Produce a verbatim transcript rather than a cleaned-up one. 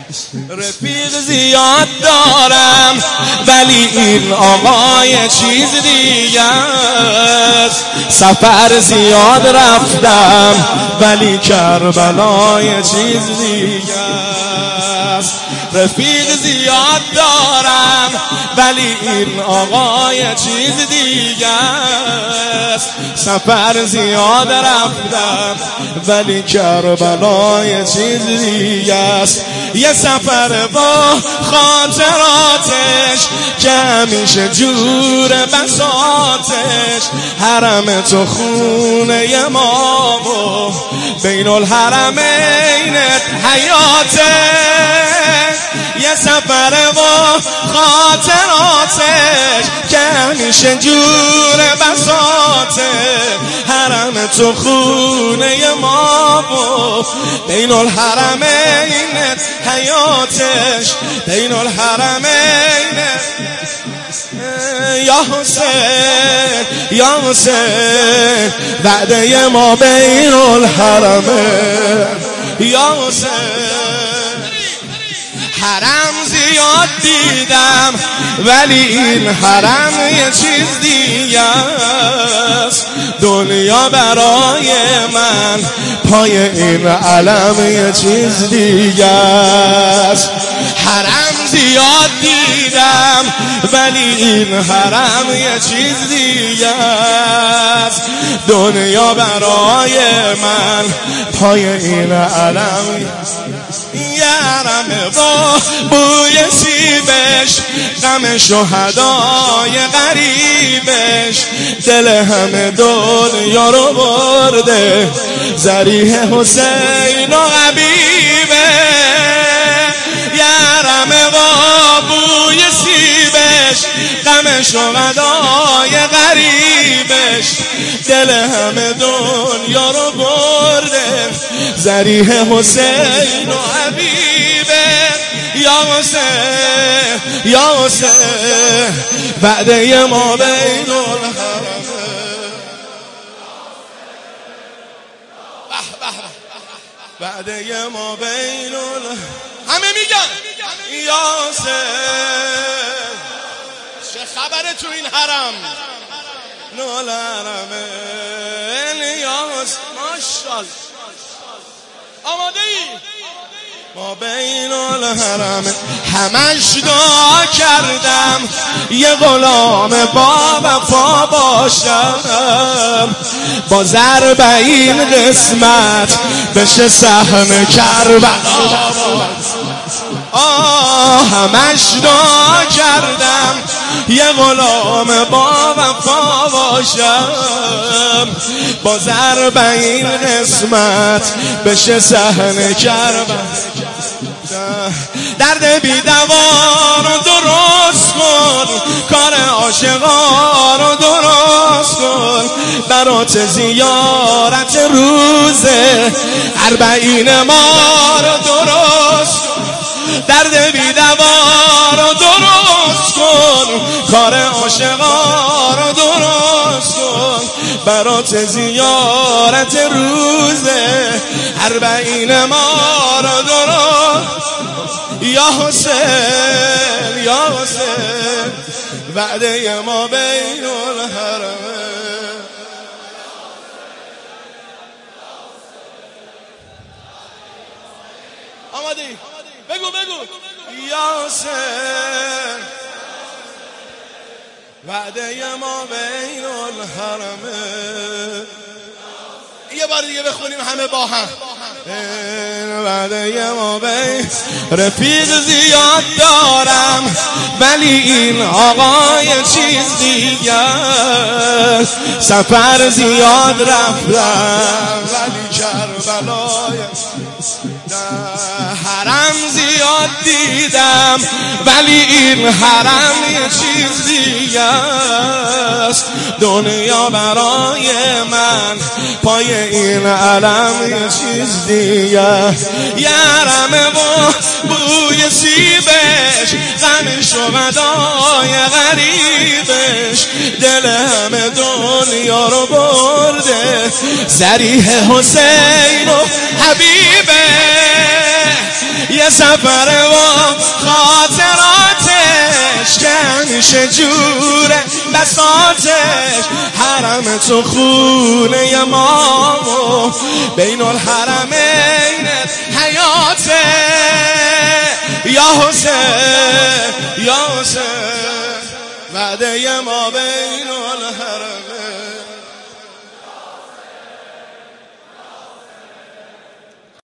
رفیق زیاد دارم ولی این آقای چیز دیگه است. سفر زیاد رفتم ولی کربلای چیز دیگه است. رفیق زیاد دارم ولی این آقای چیز دیگه است. سفر زیاد رفتم ولی کربلای چیز دیگه است. یه سفر با خاطراتش که همیشه جور بساتش، حرم تو خونه ما و بین الحرمین حیاتش. یه سفر با خاطراتش که همیشه جور بساتش، حرم تو خونه ما و بین الحرمین حیاتش. بین الحرمین یا حسین یا حسین وعده ما بین الحرمین یا حسین. حرم زیاد دیدم ولی این حرم یه چیز دیگه است. دنیا برای من پای این علم یه چیز دیگه است. حرم زیاد دیدم ولی این حرم یه چیز دیگه است. دنیا برای من پای این علم یه حرم با بوی سیبش، غم شهدای غریبش، دل همه دنیا رو برده ذریح حسین و حبیبه. یه حرم با بوی سیبش، غم شهدای غریبش، دل همه دنیا رو برده ذریح حسین و حبیبه. یا حسین یا حسین وعده ما بین الحرمین. وعده ما بین الحرمین. همه میگن یا حسین چه خبره تو این حرم نول حرمین. یا حسین ماشاءالله آماده ای؟ ما بین الحرمین همش دعا کردم یه غلام با وفا باشم، با ضربین قسمت بشه سهم کربلا. آه همش دعا کردم یه غلام با وفا باشم، با ضربین قسمت بشه سهم کربلا. درد بی دوا رو درست کن، کار عاشقا رو درست کن، برات زیارت روزه اربعین ما رو درست کن. درد بی دوا رو درست کن، کار عاشقا رو درست کن، برات زیارت روزه اربعین ما رو درست. یا حسین یا حسین وعده ما بین الحرمین. آمادی بگو بگو یا حسین وعده ما بین الحرمین. یه بار دیگه بخونیم همه با هم. وعده ما بین. رفیق زیاد دارم ولی این آقای چیز دیگه است. سفر زیاد رفتم ولی کربلای. حرم زیاد دیدم ولی این حرم یه چیز دیگه است. دنیا برای من پای این علم یه چیز دیگه. یه حرم با بوی سیبش، غم شهدای غریبش، دل همه دنیا رو برده ذریح حسین و حبیبه. یه یه سفر و خاطراتش که همیشه جوره بساتش. حرم تو خونه ما و بین الحرمین حیاته. یا حسین یا حسین وعده ما بین الحرمین